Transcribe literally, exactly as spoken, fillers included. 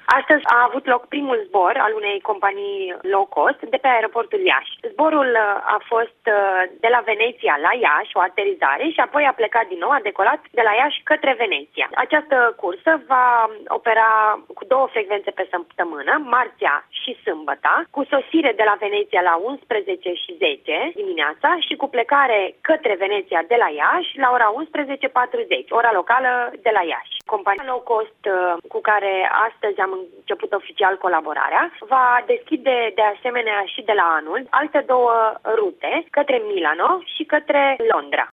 Astăzi a avut loc primul zbor al unei companii low cost de pe aeroportul Iași. Zborul a fost de la Veneția la Iași, o aterizare, și apoi a plecat din nou, a decolat de la Iași către Veneția. Această cursă va opera cu două frecvențe pe săptămână, marțea și sâmbăta, cu sosire de la Veneția la unsprezece și zece dimineața și cu plecare către Veneția de la Iași la ora unsprezece patruzeci, ora locală de la Iași. Compania low cost cu care astăzi am început oficial colaborarea va deschide de asemenea și de la anul alte două rute către Milano și către Londra.